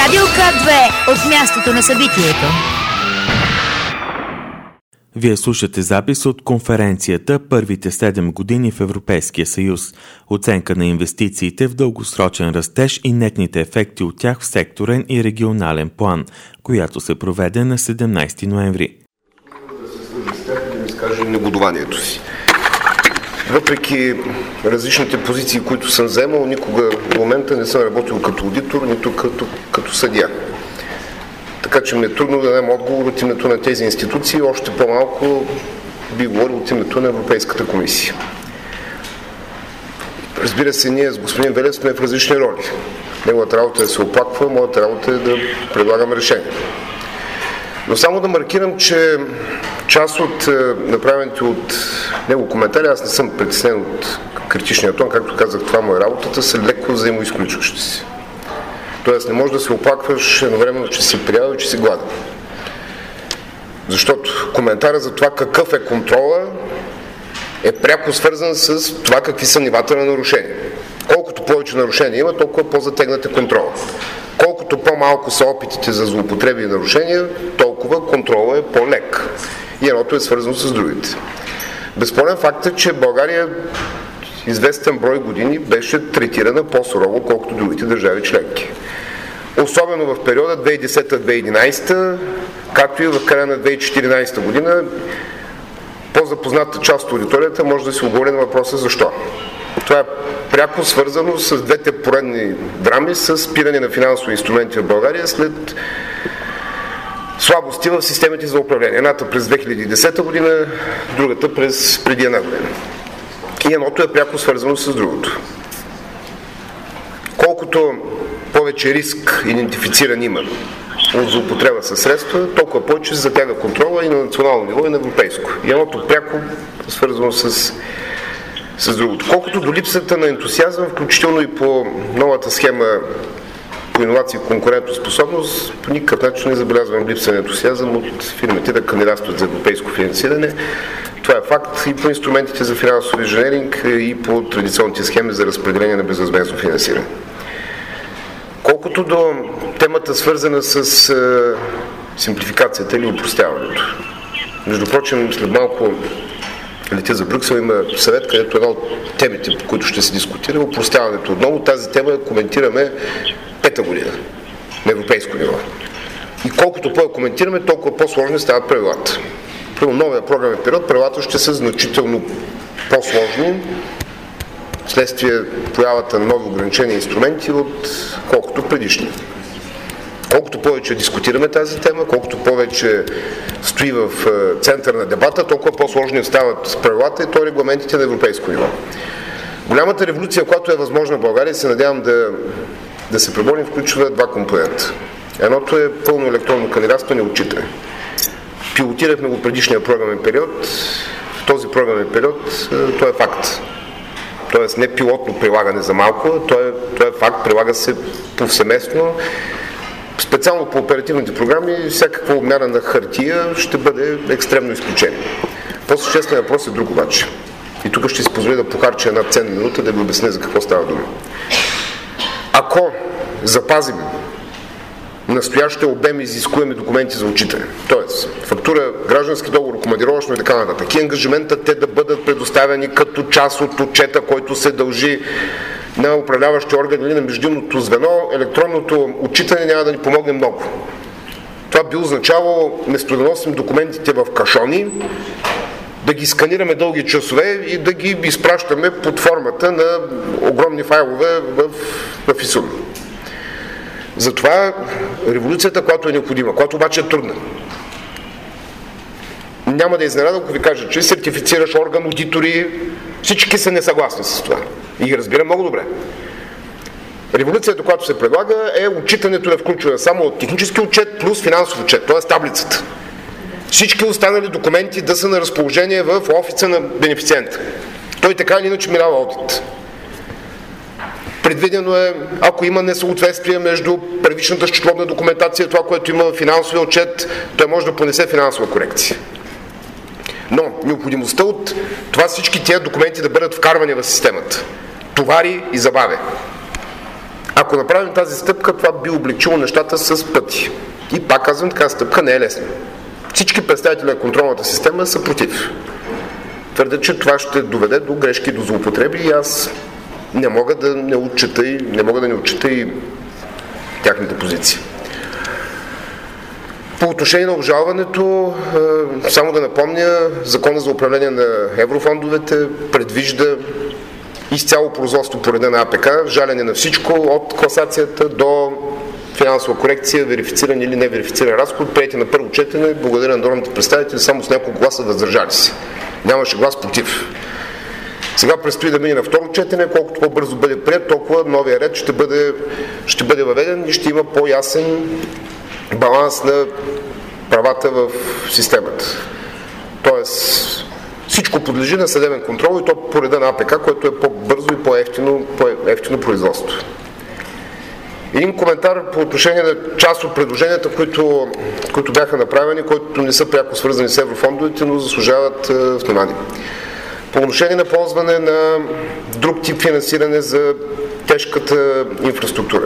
Радио К2 от мястото на събитието. Вие слушате запис от конференцията "Първите 7 години в Европейския съюз. Оценка на инвестициите в дългосрочен растеж и нетните ефекти от тях в секторен и регионален план", която се проведе на 17 ноември. Да ми изкажа негодованието си. Въпреки различните позиции, които съм вземал, никога в момента не съм работил като аудитор, нито като съдия. Така че ми е трудно да дам отговор от името на тези институции, още по-малко би говорил от името на Европейската комисия. Разбира се, ние с господин Велев сме в различни роли. Неговата работа е да се оплаква, моята работа е да предлагам решение. Но само да маркирам, че част от направените от него коментари, аз не съм притеснен от критичния тон, както казах, това му е работата, са леко взаимоизключващи се. Тоест не можеш да се оплакваш едновременно, че си приял и че си гладен. Защото коментара за това какъв е контрола е пряко свързан с това какви са нивата на нарушения. Колкото повече нарушения има, толкова по-затегнат е контрола. Колкото по-малко са опитите за злоупотреби и нарушения, толкова контрола е по-лек. И едното е свързано с другите. Безспорен факт е, че България известен брой години беше третирана по-сурово, колкото другите държави членки. Особено в периода 2010-2011, както и в края на 2014 година, по-запозната част от аудиторията може да се отговори на въпроса защо. Това е пряко свързано с двете поредни драми с спиране на финансови инструменти в България след слабости в системите за управление. Едната през 2010 година, другата през преди една година. И едното е пряко свързано с другото. Колкото повече риск идентифициран има от злоупотреба със средства, толкова повече се затяга контрола и на национално ниво, и на европейско. И едното пряко е свързано с другото. Колкото до липсата на ентусиазъм, включително и по новата схема по иновации и конкурентоспособност, по никакъв начин не забелязвам липса на ентусиазъм от фирмите да кандидатстват за европейско финансиране. Това е факт и по инструментите за финансов инженеринг, и по традиционните схеми за разпределение на безвъзмездно финансиране. Колкото до темата, свързана с симплификацията или опростяването. Между прочим, след малко летя за Брюксел, има съвет, където една от темите, по които ще се дискутира, опростяването отново. Тази тема коментираме 5-та година на европейско ниво. И колкото по-коментираме, толкова по-сложни стават правилата. При новия програмен период правилата ще са значително по-сложни, вследствие появата на нови ограничени инструменти, колкото предишни. Колкото повече дискутираме тази тема, колкото повече стои в център на дебата, толкова по-сложни стават правилата и то регламентите на европейско ниво. Голямата революция, която е възможна в България, се надявам да се преборим, включва два компонента. Едното е пълно електронно кандидатстване и отчитане. Пилотирахме го предишния програмен период. В този програмен период той е факт. Тоест не пилотно прилагане за малко, той е факт, прилага се повсеместно. Специално по оперативните програми, всякаква обмяна на хартия ще бъде екстремно изключение. По-съществен въпрос е друг обаче. И тук ще си позволя да похарча една ценна минута, да ви обясня за какво става дума. Ако запазим настоящите обем изискуеми документи за отчитане, т.е. фактура, граждански договор, командировъчно и така нататък, и ангажимента те да бъдат предоставени като част от отчета, който се дължи на управляващи органи или на междинното звено, електронното отчитане няма да ни помогне много. Това би означавало вместо да носим документите в кашони, да ги сканираме дълги часове и да ги изпращаме под формата на огромни файлове в ИСУН. Затова революцията, която е необходима, която обаче е трудна. Няма да изненадам, ако ви кажа, че сертифицираш орган, аудитори, всички са несъгласни с това. И ги разбира много добре. Революцията, която се предлага, е отчитането да включва само от технически отчет плюс финансов отчет, т.е. таблицата. Всички останали документи да са на разположение в офиса на бенефициента. Той така или иначе минава одит. Предвидено е, ако има несъответствие между първичната счетоводна документация и това, което има в финансовия отчет, той може да понесе финансова корекция. Но необходимостта от това всички тези документи да бъдат вкарвани в системата товари и забавя. Ако направим тази стъпка, това би облегчило нещата с пъти. И пак казвам, така стъпка не е лесна. Всички представители на контролната система са против. Твърдят, че това ще доведе до грешки, до злоупотреби и аз не мога да не отчита и тяхната позиция. По отношение на обжалването, само да напомня, Закона за управление на еврофондовете предвижда изцяло производство по реда на АПК, жалене на всичко от класацията до финансова корекция, верифициран или неверифициран разход, приети на първо четене, благодаря на народните представители, само с няколко гласа въздържали се. Нямаше глас против. Сега предстои да мине на второ четене, колкото по-бързо бъде приет, толкова новия ред ще бъде въведен и ще има по-ясен баланс на правата в системата. Тоест, всичко подлежи на съдебен контрол и то по реда на АПК, което е по-бързо и по-евтино производство. Един коментар по отношение на част от предложенията, които бяха направени, които не са пряко свързани с еврофондовете, но заслужават внимание. По отношение на ползване на друг тип финансиране за тежката инфраструктура.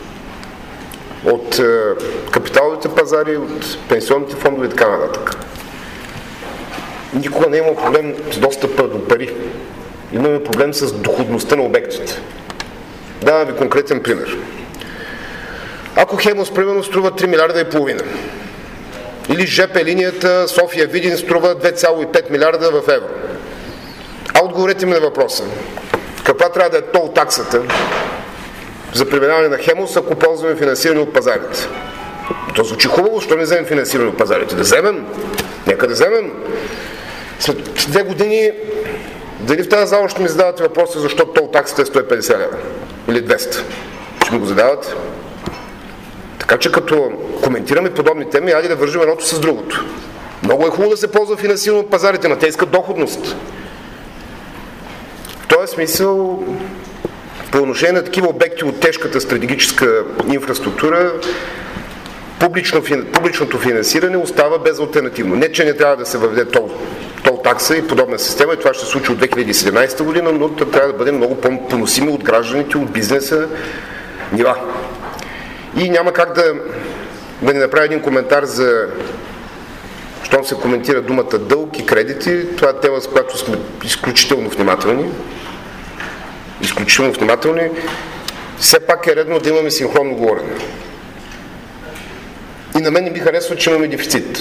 От капиталовите пазари, от пенсионните фондове и така нататък. Никога не е имал проблем с достъпа до пари. Имаме проблем с доходността на обектите. Давам ви конкретен пример. Ако Хемос, примерно, струва 3 милиарда и половина, или ЖП линията София-Видин струва 2,5 милиарда в евро. А отговорете ми на въпроса. Каква трябва да е тол таксата за преминаване на Хемос, ако ползваме финансиране от пазарите? То звучи хубаво, що не вземем финансиране от пазарите? Да вземем? Нека да вземем. След 2 години, дали в тази зала ще ми задавате въпроса, защо тол таксата е 150 лева? Или 200? Ще ми го задавате? Така че като коментираме подобни теми, айде да вържим едното с другото. Много е хубаво да се ползва финансиране от пазарите, но те искат доходност. В този смисъл, по отношение на такива обекти от тежката стратегическа инфраструктура, публичното финансиране остава безалтернативно. Не, че не трябва да се въведе тол такса и подобна система, и това ще се случи от 2017 година, но трябва да бъде много по-поносими от гражданите, от бизнеса нива. И няма как да не направя един коментар за щом се коментира думата дълг и кредити. Това е тема, с която сме изключително внимателни. Все пак е редно да имаме синхронно говорене. И на мен не ми харесва, че имаме дефицит.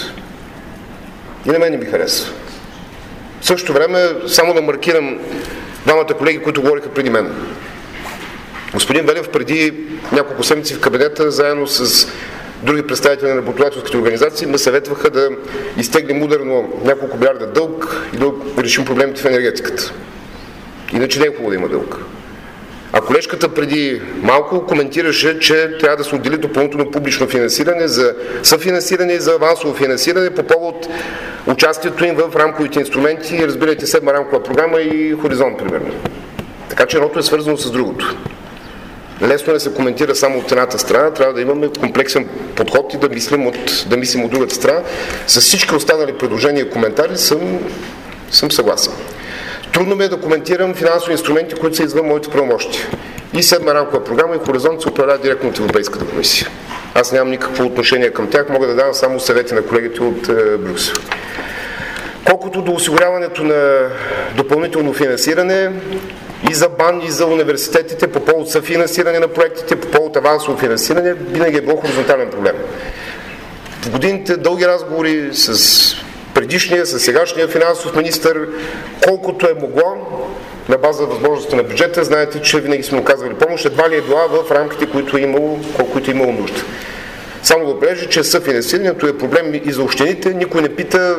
В същото време, само да маркирам двамата колеги, които говориха преди мен. Господин Велев преди няколко седмици в кабинета, заедно с други представители на работодателските организации, ме съветваха да изтеглим ударно няколко милиарда дълг и да решим проблемите в енергетиката. Иначе не е хубаво да има дълг. А колежката преди малко коментираше, че трябва да се отдели допълнително публично финансиране за съфинансиране и за авансово финансиране по повод участието им в рамковите инструменти, разбирайте 7-ма рамкова програма и Хоризонт, примерно. Така че едното е свързано с другото. Лесно е да се коментира само от едната страна, трябва да имаме комплексен подход и да мислим от другата страна. С всички останали предложения и коментари съм съгласен. Трудно ми е да коментирам финансови инструменти, които са извън моите правомощия. И 7-ма рамкова програма и Хоризонт се управляват директно от Европейската комисия. Аз нямам никакво отношение към тях, мога да давам само съвети на колегите от Брюксел. Колкото до осигуряването на допълнително финансиране, и за БАН, и за университетите, по повод съфинансиране на проектите, по повод авансово финансиране, винаги е било хоризонтален проблем. В годините дълги разговори с предишния, с сегашния финансов министър, колкото е могло, на база възможността на бюджета, знаете, че винаги сме оказвали помощ, едва ли е била в рамките, колкото е имало нужда. Само да отбележа, че съфинансирането е проблем и за общините, никой не пита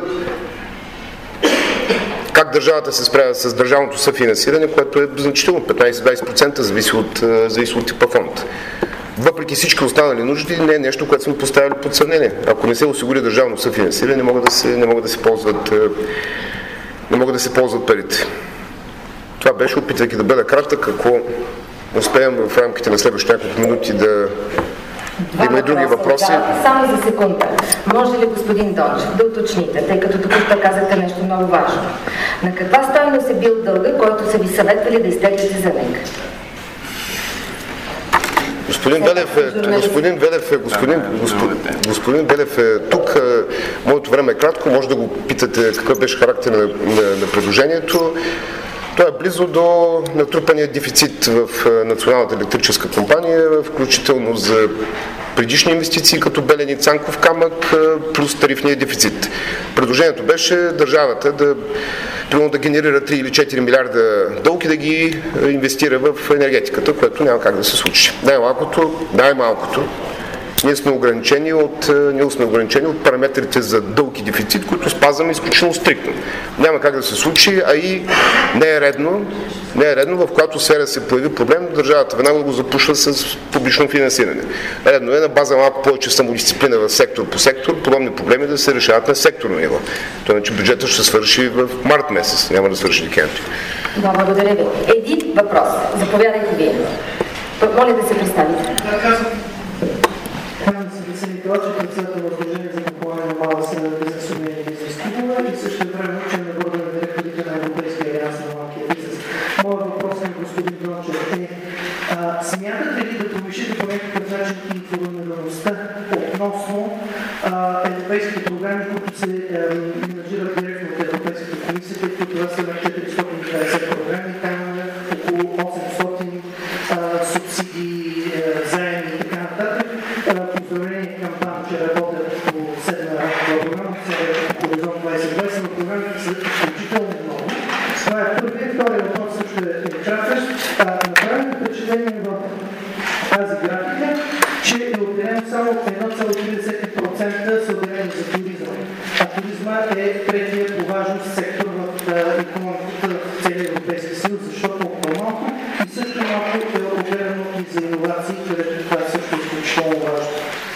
как държавата се справя с държавното съфинансиране, което е значително 15-20%, зависи от типа фонд. Въпреки всички останали нужди, не е нещо, което сме поставили под съмнение. Ако не се осигури държавно съфинансиране, не могат да се ползват парите. Това беше, опитвайки да бъда кратък, ако успеем в рамките на следващите няколко минути да има и други въпроси. Само за секунда. Може ли, господин Дончев, да уточните, тъй като току-що казахте нещо много важно? На каква стойност е бил дълга, който са ви съветвали да изтеглите за него? Господин Белев е тук. Моето време е кратко. Може да го питате какъв беше характер на предложението. Това е близо до натрупания дефицит в Националната електрическа компания, включително за предишни инвестиции като Белене и Цанков камък, плюс тарифния дефицит. Предложението беше държавата да генерира 3 или 4 милиарда дълг и да ги инвестира в енергетиката, което няма как да се случи. Най-малкото, ние сме ограничени от параметрите за дълг и дефицит, които спазваме изключително стриктно. Няма как да се случи, а и не е редно, в която сфера се появи проблем, държавата веднага го запушва с публично финансиране. Редно е на база малко повече самодисциплина в сектор по сектор, подобни проблеми да се решават на секторно ниво. Това значи бюджетът ще свърши в март месец, няма да свърши декември. Да, благодаря ви. Един въпрос. Заповядайте вие. Моля да се представите. Председател на Сдружение за купуване на мала средна бизнес умения и бизнес стимула и също време учен на борда на директорите на Европейския алианс на малкия бизнес. Моят въпрос към господин Дончев е: смятате ли да повишите по някакъв начин информираността относно европейските програми, които се менажират директно от Европейската комисия, тъй като това са на 450 програми, там имаме около 800 субсидии, заеми и така нататък. Поздравление към ПАН, че работят по 7 програма, по Хоризонт 2020, но програмите са изключително много. Това е първият. Вторият въпрос също е кратък. Направим впечатление в тази графика, че е отделено само 1,30% са отделени за туризъм. А туризма е третия по важност сектор в икономиката в целия Европейски съюз, защото по-малко и също малко е отделено и за иновации, където това е също изключително важно.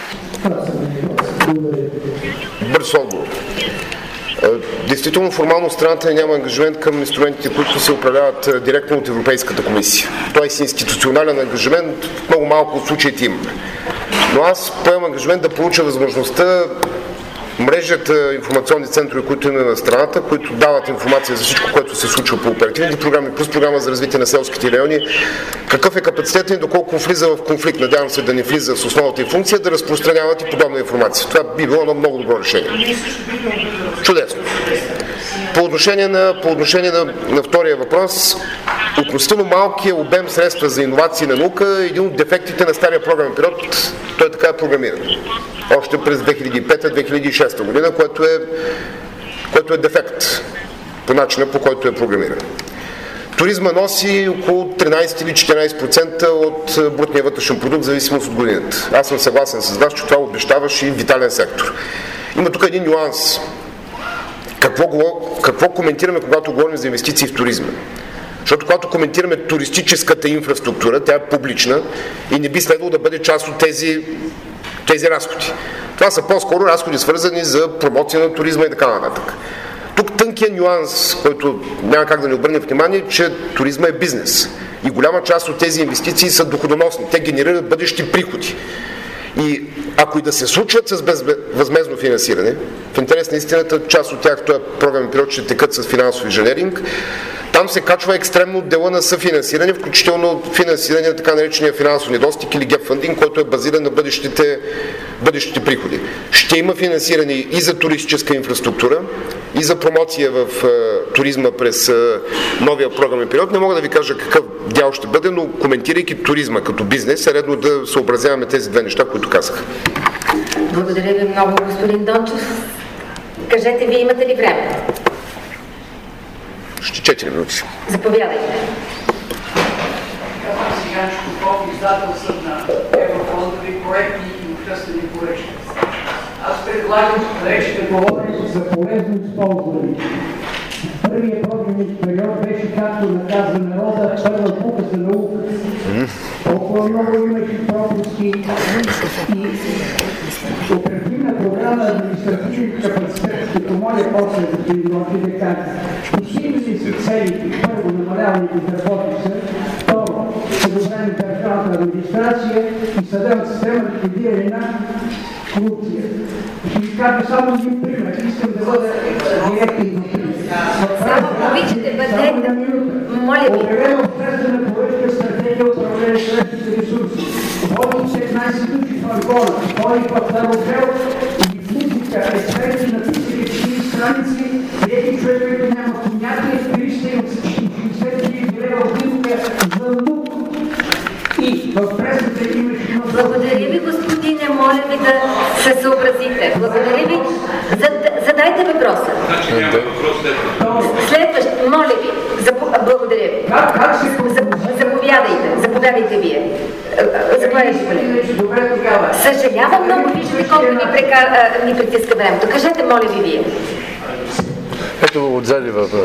Бърз отговор. Действително, формално страната няма ангажимент към инструментите, които се управляват директно от Европейската комисия. Тоест институционален ангажимент в много малко от случаите има. Но аз поемам ангажимент да получа възможността мрежата информационни центрове, които имаме в страната, които дават информация за всичко, което се случва по оперативните програми, плюс програма за развитие на селските райони, какъв е капацитетът и доколко влиза в конфликт. Надявам се да не влиза с основната им функция, да разпространяват и подобна информация. Това би било едно много добро решение. Чудесно. По отношение на втория въпрос, относително малкият обем средства за иновации на наука е един от дефектите на стария програмен период. Той така е програмиран. Още през 2005-2006 година, което е дефект по начина, по който е програмиран. Туризма носи около 13 или 14% от брутния вътрешен продукт, в зависимост от годината. Аз съм съгласен с вас, че това обещаваш и витален сектор. Има тук един нюанс. Какво коментираме, когато говорим за инвестиции в туризма? Защото когато коментираме туристическата инфраструктура, тя е публична и не би следвало да бъде част от тези разходи. Това са по-скоро разходи, свързани за промоция на туризма и така нататък. Тук тънкият нюанс, който няма как да не обърнем внимание, че туризма е бизнес. И голяма част от тези инвестиции са доходоносни. Те генерират бъдещи приходи. И ако и да се случват с безвъзмездно финансиране, в интерес на истината, част от тях в този програмен период ще текат с финансов инженеринг, там се качва екстремно дела на съфинансиране, включително финансиране на така наречения финансов недостиг или gap funding, който е базиран на бъдещите приходи. Ще има финансиране и за туристическа инфраструктура, и за промоция в туризма през новия програмен период. Не мога да ви кажа какъв дял ще бъде, но коментирайки туризма като бизнес, е редно да съобразяваме тези две неща, които казах. Благодаря ви много, господин Дончев. Кажете, вие имате ли време? Ще 4 минути. Заповядайте. Сега Шкупов, издател съм на еврофондови проекти и обществени поръчки. Аз предлагам да говорим за полезно използване. Първият програмен период беше, както наказва народа, първа бука за наука. Толкова много имаше пропуски и оперативна програма административни капацитет. Ще помоля после да ви да кажа. Постигнали са целите, първо намаляване на безработица, второ подобрение на държавната администрация и съдебната система ликвидиране на корупция. Ще ви кажа само един пример. Искам да бъда директен до пример. Само обичате, бъдете. Моля ви. Государствена поръчка, стратегия, управление на човешките ресурси. Води 15 души в Аргона, води в Дарогел и в музика, експерти написали 4 страници, приети човек, който няма понятие, 360 хиляди лева отивка за внук. И в пресата имаш... Благодаря ви, господине, моля ви да се съобразите. Благодаря ви. Задайте въпроса. Следващ, моля ви. Благодаря ви. Заповядайте вие. Съжалявам много, виждате колко ни притиска времето. Кажете, моля ви вие. Ето отзади въпроса.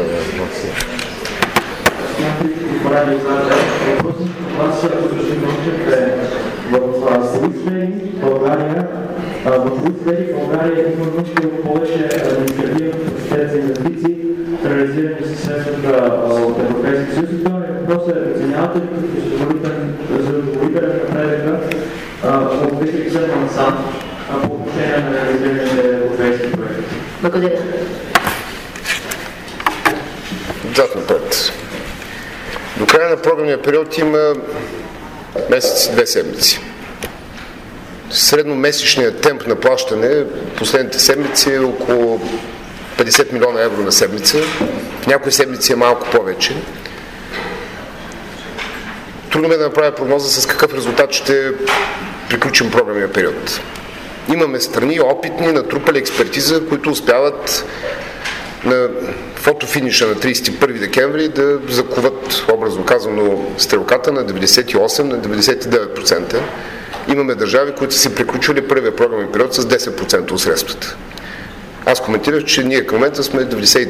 В България има нужда от повече административен капацитет за инвестиции, реализирани със средствата от Европейския съюз. И това въпрос е: оценявате ли задоволителен напредъка от 2007 насам по отношение на реализираните европейски проекти? Благодаря. Отзад напред. До края на програмния период има месец и 2 седмици. Средномесечният темп на плащане последните седмици е около 50 милиона евро на седмица. В някои седмици е малко повече. Трудно ме да направя прогноза с какъв резултат ще приключим програмния период. Имаме страни опитни, натрупали експертиза, които успяват на фотофиниша на 31 декември да закуват, образно казано, стрелката на 98, на 99%. Имаме държави, които са приключили първия програмен период с 10% от средствата. Аз коментирах, че ние към момента сме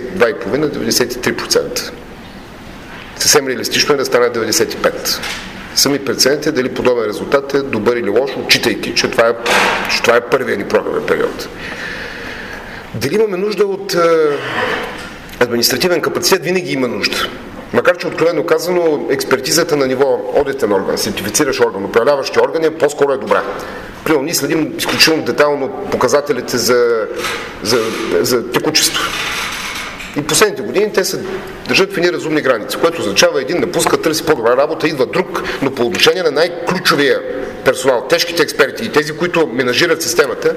92,5-93%. Съвсем реалистично е да стане 95%. Сами прецените дали подобен резултат е добър или лош, отчитайки, че това е първия ни програмен период. Дали имаме нужда от административен капацитет? Винаги има нужда. Макар че откровено казано, експертизата на ниво одитен орган, сертифициращ орган, управляващи органи по-скоро е добра. Примерно ние следим изключително детайлно показателите за текучество. И последните години те се държат в едни разумни граници, което означава един напуска, търси по-добра работа, идва друг, но по отношение на най-ключовия персонал, тежките експерти и тези, които менажират системата,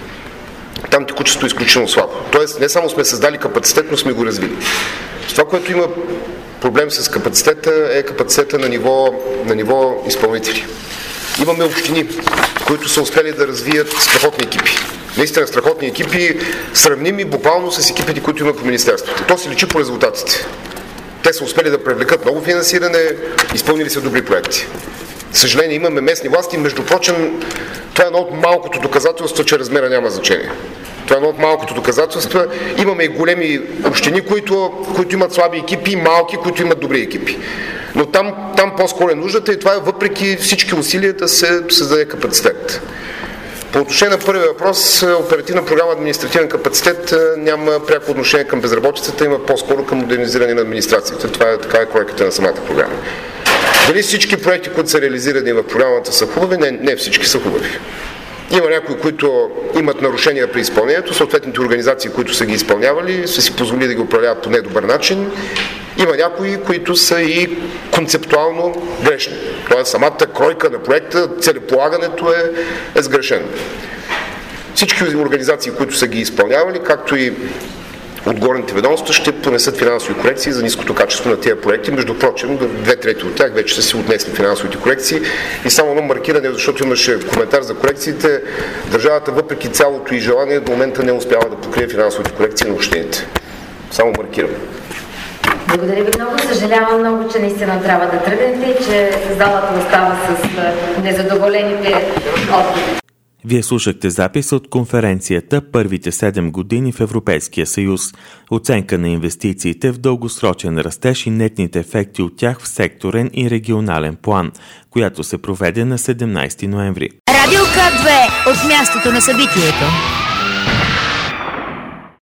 там текучеството е изключително слабо. Тоест не само сме създали капацитет, но сме го развили. Това, което има проблем с капацитета, е капацитета на ниво изпълнители. Имаме общини, които са успели да развият страхотни екипи. Наистина страхотни екипи, сравними буквално с екипите, които има по министерството. То се личи по резултатите. Те са успели да привлекат много финансиране, изпълнили са добри проекти. Съжаление, имаме местни власти, между прочим, това е едно от малкото доказателства, че размера няма значение. Това е едно от малкото доказателства. Имаме и големи общини, които имат слаби екипи, и малки, които имат добри екипи. Но там по-скоро е нуждата и това е въпреки всички усилия да се създаде капацитет. По отношение на първия въпрос, оперативна програма административен капацитет няма пряко отношение към безработицата, има по-скоро към модернизиране на администрацията. Това е така кройката на самата програма. Дали всички проекти, които са реализирани в програмата, са хубави? Не всички са хубави. Има някои, които имат нарушения при изпълнението, съответните организации, които са ги изпълнявали, са си позволили да ги управляват по недобър начин. Има някои, които са и концептуално грешни. Тоест самата кройка на проекта, целеполагането е сгрешено. Всички организации, които са ги изпълнявали, както и отгорните ведомства, ще понесат финансови корекции за ниското качество на тези проекти. Между прочим, 2/3 от тях вече са си отнесли финансовите корекции. И само едно маркиране, защото имаше коментар за корекциите, държавата, въпреки цялото и желание, до момента не успява да покрие финансовите корекции на общините. Само маркирам. Благодаря ви много. Съжалявам много, че наистина трябва да тръгнете и че залата остава с незадоволените отговори. Вие слушахте запис от конференцията «Първите 7 години в Европейския съюз. Оценка на инвестициите в дългосрочен растеж и нетните ефекти от тях в секторен и регионален план», която се проведе на 17 ноември. Радио К2 от мястото на събитието.